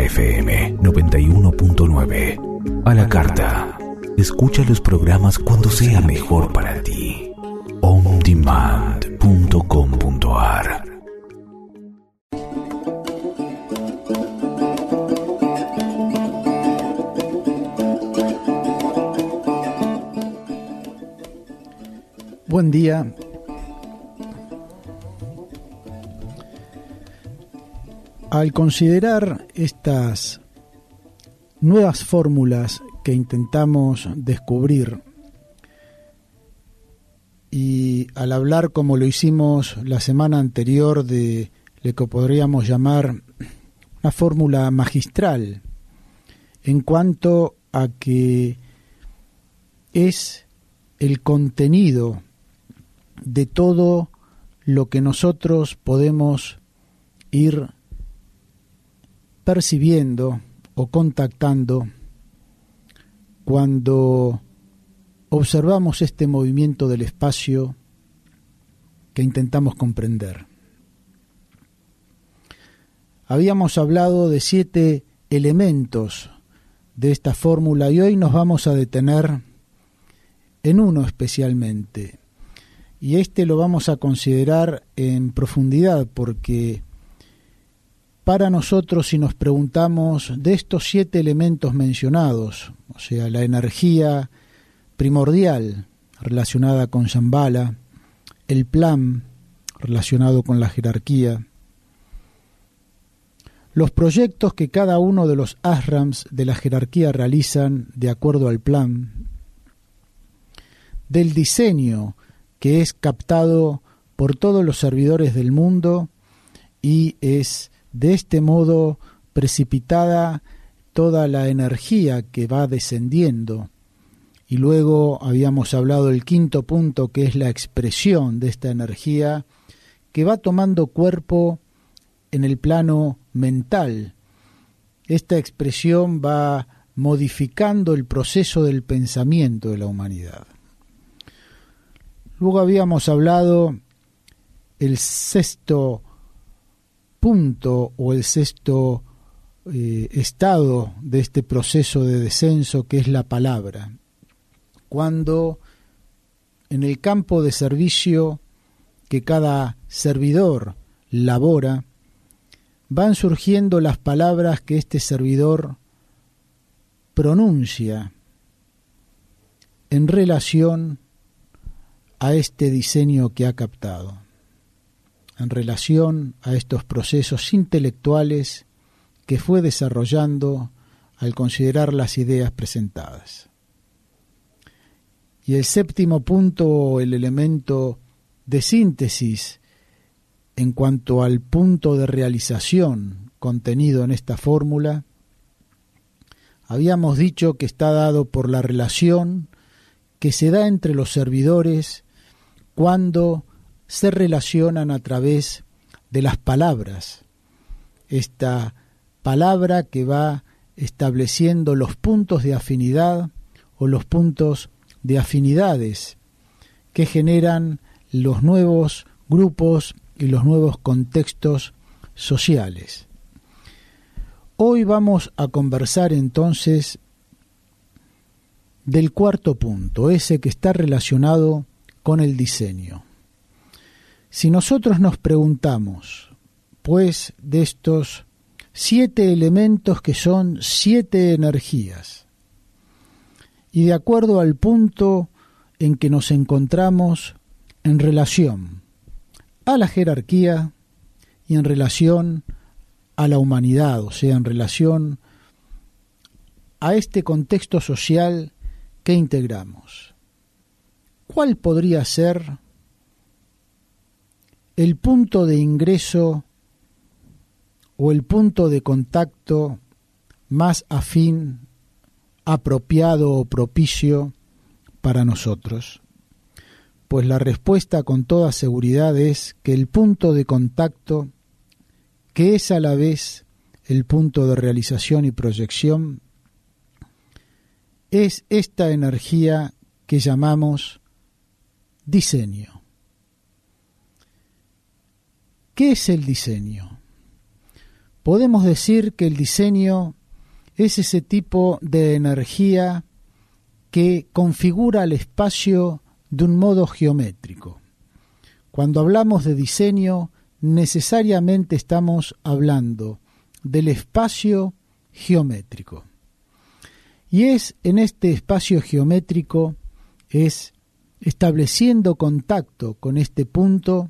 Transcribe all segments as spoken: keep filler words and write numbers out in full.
F M noventa y uno punto nueve. A la carta. Escucha los programas cuando sea mejor para ti. on demand punto com punto a r. Buen día. Al considerar estas nuevas fórmulas que intentamos descubrir y al hablar como lo hicimos la semana anterior de lo que podríamos llamar una fórmula magistral en cuanto a que es el contenido de todo lo que nosotros podemos ir percibiendo o contactando cuando observamos este movimiento del espacio que intentamos comprender. Habíamos hablado de siete elementos de esta fórmula y hoy nos vamos a detener en uno especialmente. Y este lo vamos a considerar en profundidad porque para nosotros, si nos preguntamos de estos siete elementos mencionados, o sea, la energía primordial relacionada con Shambhala, el plan relacionado con la jerarquía, los proyectos que cada uno de los ashrams de la jerarquía realizan de acuerdo al plan, del diseño que es captado por todos los servidores del mundo y es de este modo precipitada toda la energía que va descendiendo. Y luego habíamos hablado del quinto punto, que es la expresión de esta energía que va tomando cuerpo en el plano mental. Esta expresión va modificando el proceso del pensamiento de la humanidad. Luego habíamos hablado el sexto punto o el sexto eh, estado de este proceso de descenso, que es la palabra. Cuando en el campo de servicio que cada servidor labora, van surgiendo las palabras que este servidor pronuncia en relación a este diseño que ha captado, en relación a estos procesos intelectuales que fue desarrollando al considerar las ideas presentadas. Y el séptimo punto, el elemento de síntesis en cuanto al punto de realización contenido en esta fórmula, habíamos dicho que está dado por la relación que se da entre los servidores cuando se relacionan a través de las palabras. Esta palabra que va estableciendo los puntos de afinidad o los puntos de afinidades que generan los nuevos grupos y los nuevos contextos sociales. Hoy vamos a conversar entonces del cuarto punto, ese que está relacionado con el diseño. Si nosotros nos preguntamos, pues, de estos siete elementos que son siete energías, y de acuerdo al punto en que nos encontramos en relación a la jerarquía y en relación a la humanidad, o sea, en relación a este contexto social que integramos, ¿cuál podría ser el punto de ingreso o el punto de contacto más afín, apropiado o propicio para nosotros? Pues la respuesta con toda seguridad es que el punto de contacto, que es a la vez el punto de realización y proyección, es esta energía que llamamos diseño. ¿Qué es el diseño? podemos decir que el diseño es ese tipo de energía que configura el espacio de un modo geométrico. Cuando hablamos de diseño, necesariamente estamos hablando del espacio geométrico. Y es en este espacio geométrico, es estableciendo contacto con este punto,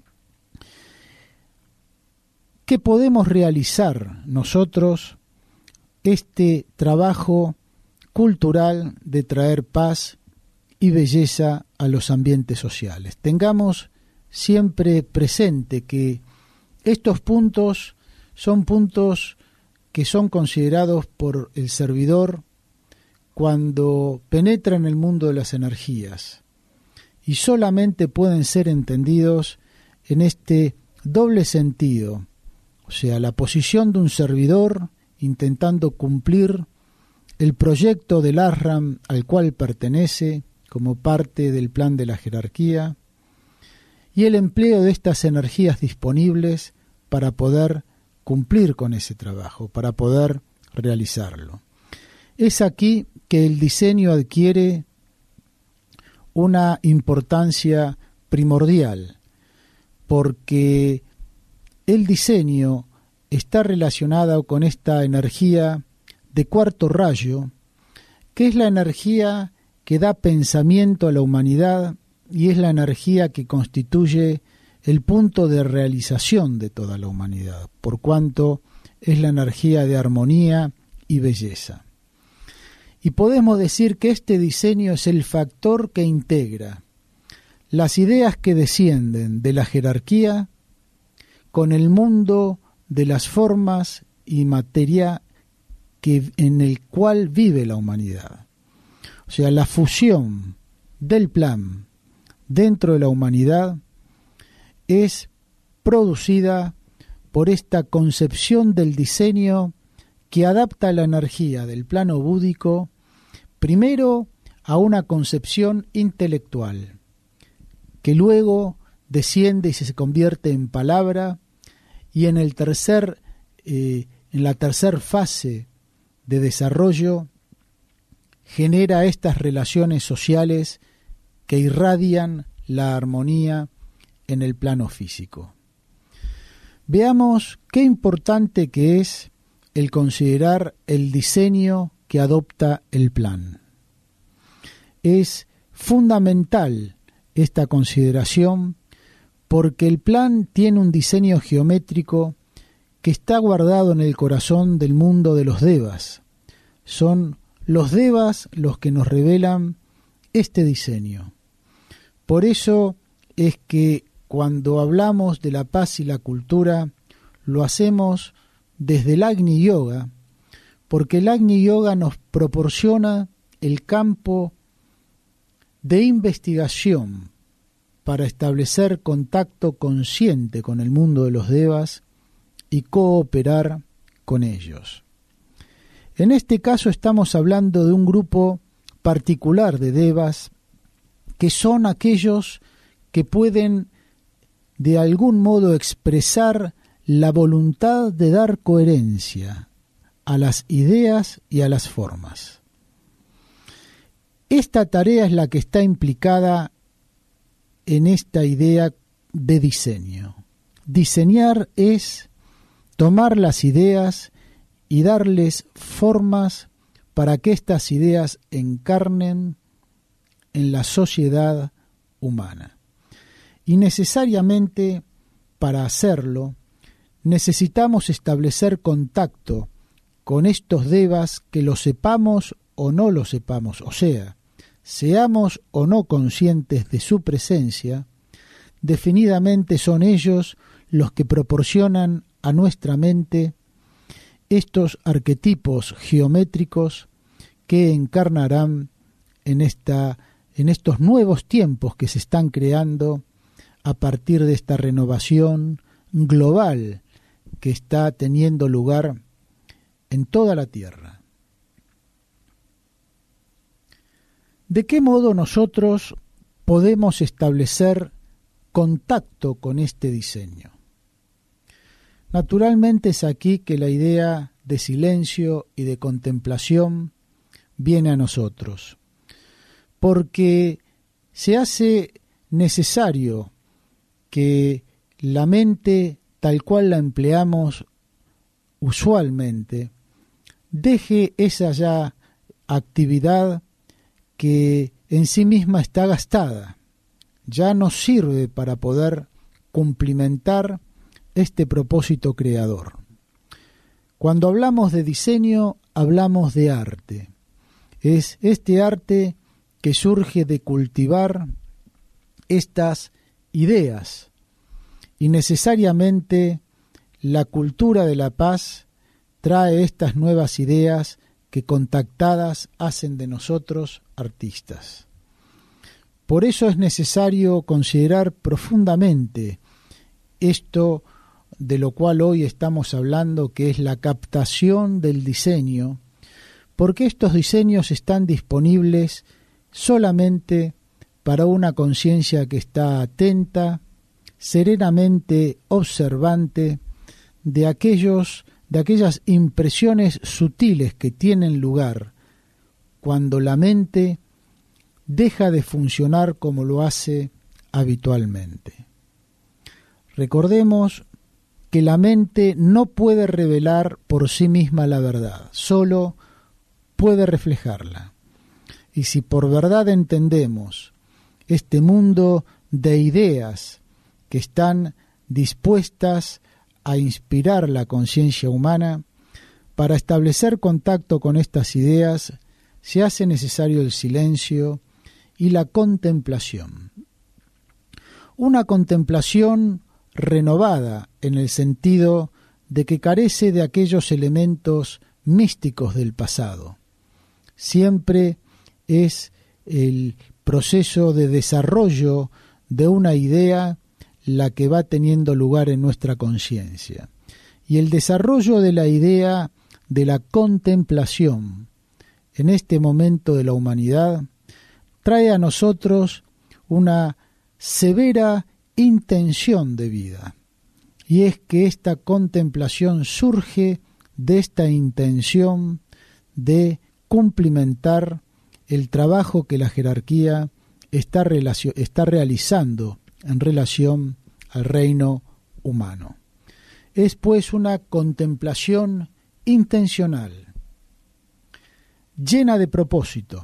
que podemos realizar nosotros este trabajo cultural de traer paz y belleza a los ambientes sociales. Tengamos siempre presente que estos puntos son puntos que son considerados por el servidor cuando penetra en el mundo de las energías, y solamente pueden ser entendidos en este doble sentido, o sea, la posición de un servidor intentando cumplir el proyecto del Ashram al cual pertenece como parte del plan de la jerarquía, y el empleo de estas energías disponibles para poder cumplir con ese trabajo, para poder realizarlo. Es aquí que el diseño adquiere una importancia primordial, porque el diseño está relacionado con esta energía de cuarto rayo, que es la energía que da pensamiento a la humanidad y es la energía que constituye el punto de realización de toda la humanidad, por cuanto es la energía de armonía y belleza. Y podemos decir que este diseño es el factor que integra las ideas que descienden de la jerarquía con el mundo de las formas y materia que, en el cual vive la humanidad. O sea, la fusión del plan dentro de la humanidad es producida por esta concepción del diseño que adapta la energía del plano búdico primero a una concepción intelectual, que luego desciende y se convierte en palabra, y en el tercer, eh, en la tercer fase de desarrollo genera estas relaciones sociales que irradian la armonía en el plano físico. Veamos qué importante que es el considerar el diseño que adopta el plan. Es fundamental esta consideración porque el plan tiene un diseño geométrico que está guardado en el corazón del mundo de los devas. Son los devas los que nos revelan este diseño. Por eso es que cuando hablamos de la paz y la cultura, lo hacemos desde el Agni Yoga, porque el Agni Yoga nos proporciona el campo de investigación para establecer contacto consciente con el mundo de los devas y cooperar con ellos. En este caso estamos hablando de un grupo particular de devas que son aquellos que pueden de algún modo expresar la voluntad de dar coherencia a las ideas y a las formas. Esta tarea es la que está implicada en esta idea de diseño. Diseñar es tomar las ideas y darles formas para que estas ideas encarnen en la sociedad humana. Y necesariamente para hacerlo necesitamos establecer contacto con estos devas, que lo sepamos o no lo sepamos, o sea, seamos o no conscientes de su presencia, definidamente son ellos los que proporcionan a nuestra mente estos arquetipos geométricos que encarnarán en, esta, en estos nuevos tiempos que se están creando a partir de esta renovación global que está teniendo lugar en toda la Tierra. ¿De qué modo nosotros podemos establecer contacto con este diseño? Naturalmente es aquí que la idea de silencio y de contemplación viene a nosotros, porque se hace necesario que la mente, tal cual la empleamos usualmente, deje esa ya actividad que en sí misma está gastada, ya no sirve para poder cumplimentar este propósito creador. Cuando hablamos de diseño, hablamos de arte. Es este arte que surge de cultivar estas ideas, y necesariamente la cultura de la paz trae estas nuevas ideas que contactadas hacen de nosotros artistas. Por eso es necesario considerar profundamente esto de lo cual hoy estamos hablando, que es la captación del diseño, porque estos diseños están disponibles solamente para una conciencia que está atenta, serenamente observante de aquellos, de aquellas impresiones sutiles que tienen lugar cuando la mente deja de funcionar como lo hace habitualmente. Recordemos que la mente no puede revelar por sí misma la verdad, solo puede reflejarla. Y si por verdad entendemos este mundo de ideas que están dispuestas a inspirar la conciencia humana, para establecer contacto con estas ideas se hace necesario el silencio y la contemplación. Una contemplación renovada en el sentido de que carece de aquellos elementos místicos del pasado. Siempre es el proceso de desarrollo de una idea la que va teniendo lugar en nuestra conciencia. Y el desarrollo de la idea de la contemplación en este momento de la humanidad trae a nosotros una severa intención de vida, y es que esta contemplación surge de esta intención de cumplimentar el trabajo que la jerarquía está, relacio- está realizando en relación al reino humano. Es pues una contemplación intencional, llena de propósito,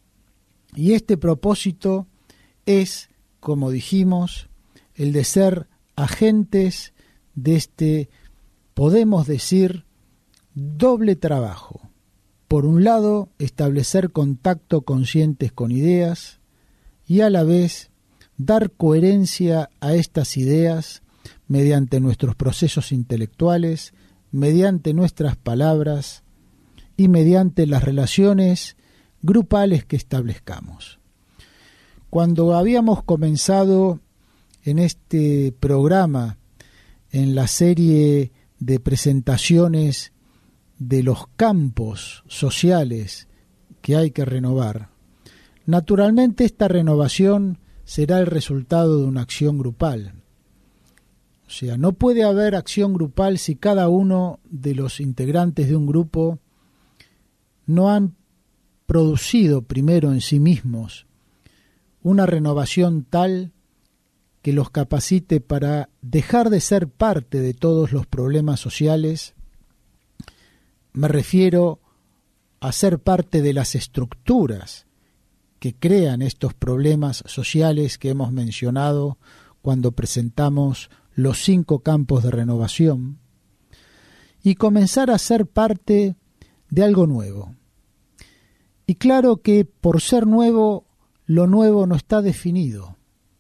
y este propósito es, como dijimos, el de ser agentes de este, podemos decir, doble trabajo. Por un lado, establecer contacto conscientes con ideas y a la vez dar coherencia a estas ideas mediante nuestros procesos intelectuales, mediante nuestras palabras y mediante las relaciones grupales que establezcamos. Cuando habíamos comenzado en este programa, en la serie de presentaciones de los campos sociales que hay que renovar, naturalmente esta renovación será el resultado de una acción grupal. O sea, no puede haber acción grupal si cada uno de los integrantes de un grupo no han producido primero en sí mismos una renovación tal que los capacite para dejar de ser parte de todos los problemas sociales. Me refiero a ser parte de las estructuras que crean estos problemas sociales que hemos mencionado cuando presentamos los cinco campos de renovación, y comenzar a ser parte de algo nuevo. Y claro que por ser nuevo, lo nuevo no está definido.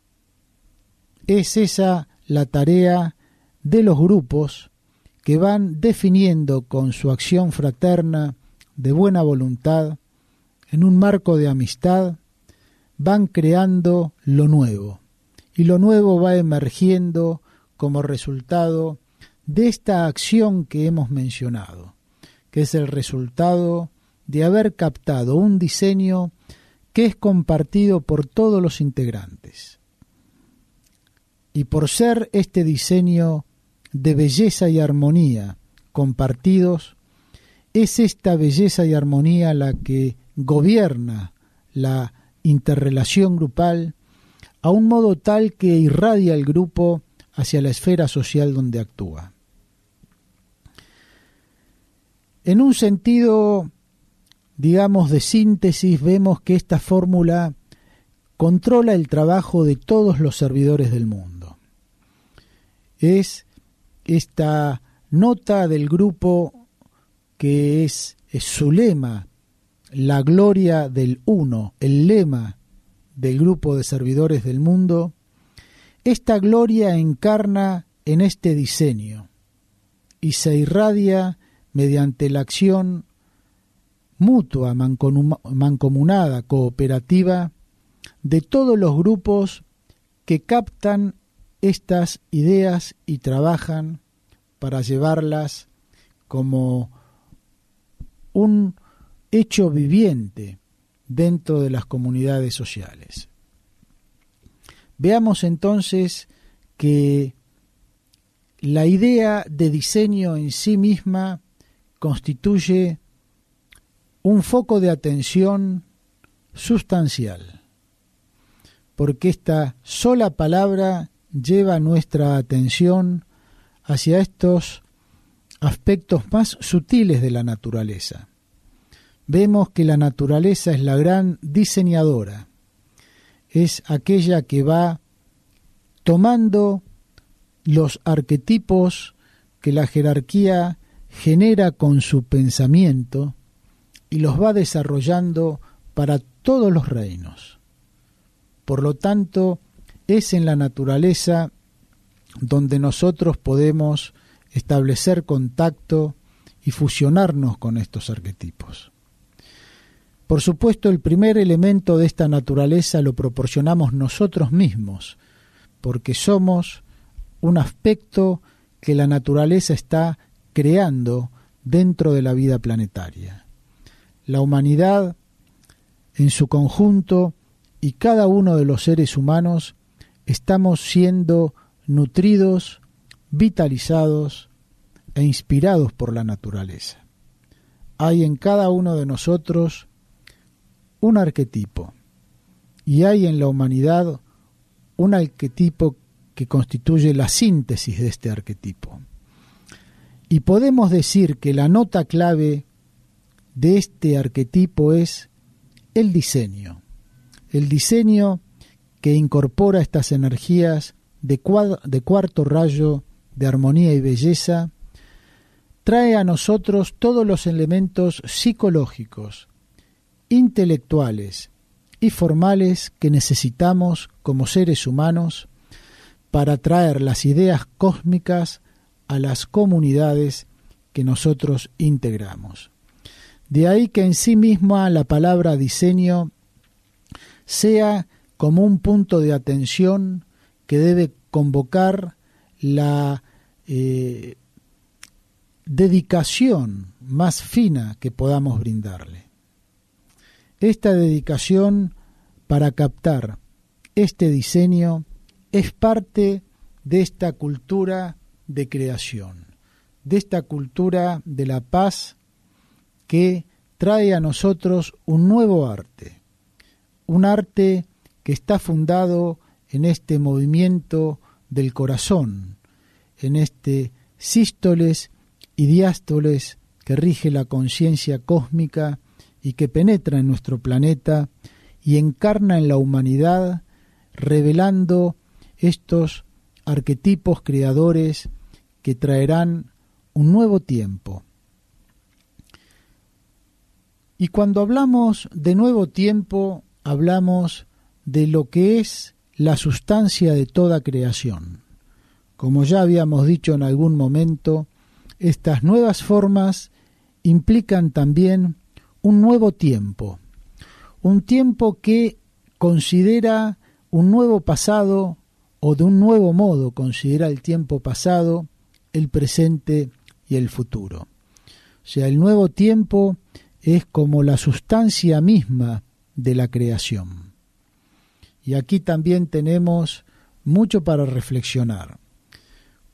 Es esa la tarea de los grupos que van definiendo con su acción fraterna de buena voluntad, en un marco de amistad, van creando lo nuevo. Y lo nuevo va emergiendo como resultado de esta acción que hemos mencionado, que es el resultado de haber captado un diseño que es compartido por todos los integrantes. Y por ser este diseño de belleza y armonía compartidos, es esta belleza y armonía la que gobierna la interrelación grupal a un modo tal que irradia el grupo hacia la esfera social donde actúa. En un sentido, digamos, de síntesis, vemos que esta fórmula controla el trabajo de todos los servidores del mundo. Es esta nota del grupo que es, es su lema, la gloria del uno, el lema del grupo de servidores del mundo. Esta gloria encarna en este diseño y se irradia mediante la acción mutua, mancomunada, cooperativa de todos los grupos que captan estas ideas y trabajan para llevarlas como un hecho viviente dentro de las comunidades sociales. Veamos entonces que la idea de diseño en sí misma constituye un foco de atención sustancial, porque esta sola palabra lleva nuestra atención hacia estos aspectos más sutiles de la naturaleza. Vemos que la naturaleza es la gran diseñadora, es aquella que va tomando los arquetipos que la jerarquía genera con su pensamiento y los va desarrollando para todos los reinos. Por lo tanto, es en la naturaleza donde nosotros podemos establecer contacto y fusionarnos con estos arquetipos. Por supuesto, el primer elemento de esta naturaleza lo proporcionamos nosotros mismos, porque somos un aspecto que la naturaleza está creando dentro de la vida planetaria. La humanidad en su conjunto y cada uno de los seres humanos estamos siendo nutridos, vitalizados e inspirados por la naturaleza. Hay en cada uno de nosotros un arquetipo y hay en la humanidad un arquetipo que constituye la síntesis de este arquetipo. Y podemos decir que la nota clave de este arquetipo es el diseño. El diseño que incorpora estas energías de, cuad- de cuarto rayo de armonía y belleza, trae a nosotros todos los elementos psicológicos, intelectuales y formales que necesitamos como seres humanos para traer las ideas cósmicas a las comunidades que nosotros integramos. De ahí que en sí misma la palabra diseño sea como un punto de atención que debe convocar la eh, dedicación más fina que podamos brindarle. Esta dedicación para captar este diseño es parte de esta cultura de creación, de esta cultura de la paz que trae a nosotros un nuevo arte, un arte que está fundado en este movimiento del corazón, en este sístoles y diástoles que rige la conciencia cósmica y que penetra en nuestro planeta y encarna en la humanidad, revelando estos arquetipos creadores que traerán un nuevo tiempo. Y cuando hablamos de nuevo tiempo, hablamos de lo que es la sustancia de toda creación. Como ya habíamos dicho en algún momento, estas nuevas formas implican también un nuevo tiempo, un tiempo que considera un nuevo pasado o de un nuevo modo considera el tiempo pasado, el presente y el futuro. O sea, el nuevo tiempo es como la sustancia misma de la creación. Y aquí también tenemos mucho para reflexionar,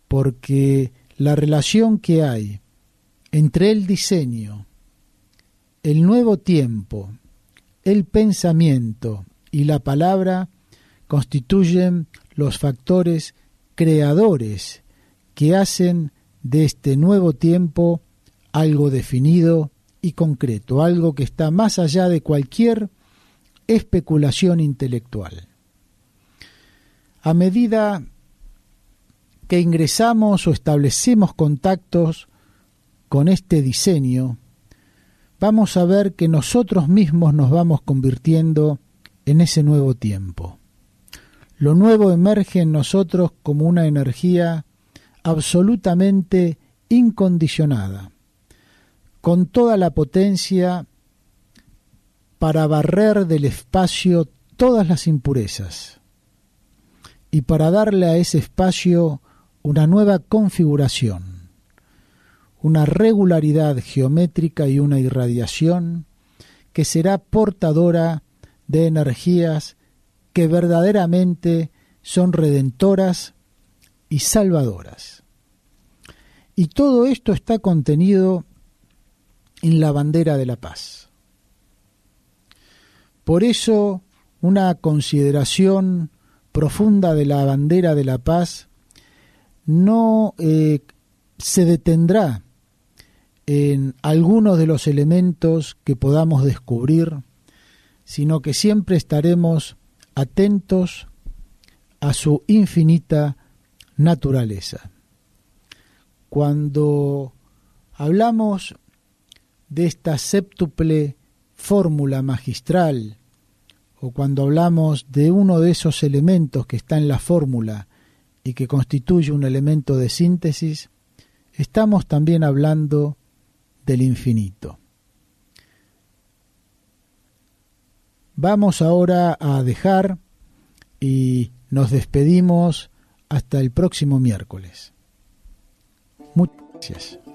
porque la relación que hay entre el diseño, el nuevo tiempo, el pensamiento y la palabra constituyen los factores creadores que hacen de este nuevo tiempo algo definido y concreto, algo que está más allá de cualquier especulación intelectual. A medida que ingresamos o establecemos contactos con este diseño, vamos a ver que nosotros mismos nos vamos convirtiendo en ese nuevo tiempo. Lo nuevo emerge en nosotros como una energía absolutamente incondicionada, con toda la potencia para barrer del espacio todas las impurezas y para darle a ese espacio una nueva configuración, una regularidad geométrica y una irradiación que será portadora de energías que verdaderamente son redentoras y salvadoras. Y todo esto está contenido en la bandera de la paz. Por eso, una consideración profunda de la bandera de la paz no eh, se detendrá en algunos de los elementos que podamos descubrir, sino que siempre estaremos atentos a su infinita naturaleza. Cuando hablamos de esta séptuple fórmula magistral, o cuando hablamos de uno de esos elementos que está en la fórmula y que constituye un elemento de síntesis, estamos también hablando del infinito. Vamos ahora a dejar y nos despedimos hasta el próximo miércoles. Muchas gracias.